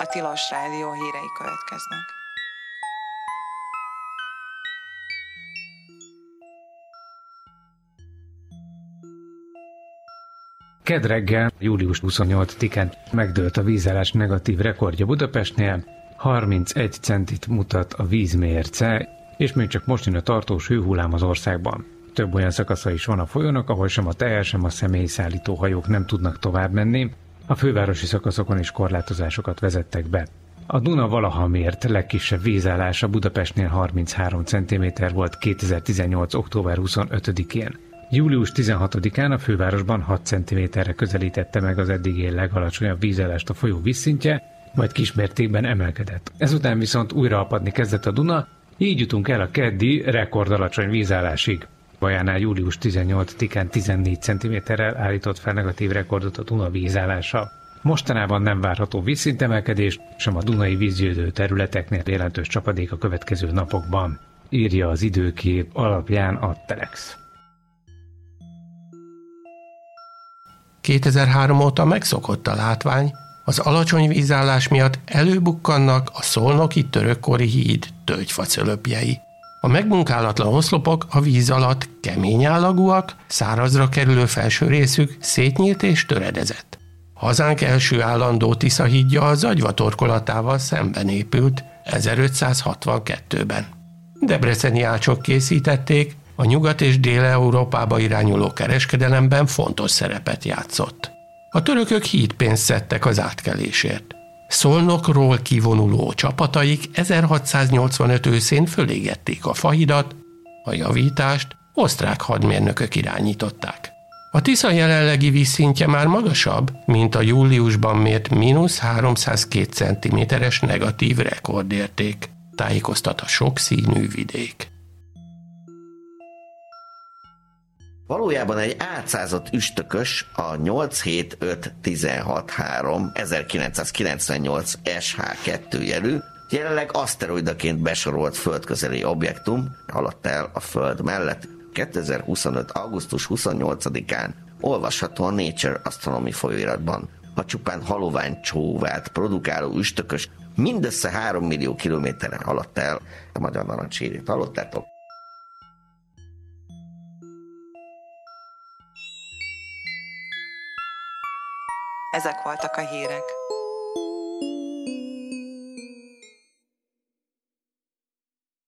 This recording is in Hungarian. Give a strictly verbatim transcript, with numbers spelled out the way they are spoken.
Tilos Rádió hírei következnek. Kedd reggel, július huszonnyolcadikán megdőlt a vízállás negatív rekordja Budapestnél, harmincegy centit mutat a vízmérce, és még csak most jön a tartós hőhullám az országban. Több olyan szakasza is van a folyónak, ahol sem a teher, sem a személyszállító hajók nem tudnak tovább menni. A fővárosi szakaszokon is korlátozásokat vezettek be. A Duna valaha mért legkisebb vízállása Budapestnél harminchárom centiméter volt kétezer-tizennyolc. október huszonötödikén. július tizenhatodikán a fővárosban hat centiméterre közelítette meg az eddigi legalacsonyabb vízállást a folyó vízszintje, majd kismértékben emelkedett. Ezután viszont újra apadni kezdett a Duna, így jutunk el a keddi rekordalacsony vízállásig. Bajánál július tizennyolcadikán tizennégy centiméterrel állított fel negatív rekordot a Duna vízállása. Mostanában nem várható vízszintemelkedés, sem a dunai vízgyűjtő területeknél jelentős csapadék a következő napokban, írja az időkép alapján a Telex. kétezer-három óta megszokott a látvány, az alacsony vízállás miatt előbukkannak a szolnoki törökkori híd tölgyfacölöpjei. A megmunkálatlan oszlopok a víz alatt kemény állagúak, szárazra kerülő felső részük szétnyílt és töredezett. Hazánk első állandó Tisza hídja a Zagyva torkolatával szemben épült ezerötszázhatvankettőben. Debreceni ácsok készítették, a Nyugat- és Dél-Európába irányuló kereskedelemben fontos szerepet játszott. A törökök hídpénzt szedtek az átkelésért. Szolnokról kivonuló csapataik ezerhatszáznyolcvanöt őszén fölégették a fahidat, a javítást osztrák hadmérnökök irányították. A Tisza jelenlegi vízszintje már magasabb, mint a júliusban mért mínusz háromszázkettő centiméteres negatív rekordérték, tájékoztat a sokszínű vidék. Valójában egy átszázott üstökös a nyolc hét öt tizenhat három ezerkilencszázkilencvennyolc es há kettő jelű, jelenleg aszteroidaként besorolt földközeli objektum haladt el a Föld mellett. kétezer-huszonöt. augusztus huszonnyolcadikán olvasható a Nature Astronomy folyóiratban. A csupán halovány csóvált produkáló üstökös mindössze három millió kilométerre haladt el a Magyar Narancshírét. Hallottátok? Ezek voltak a hírek.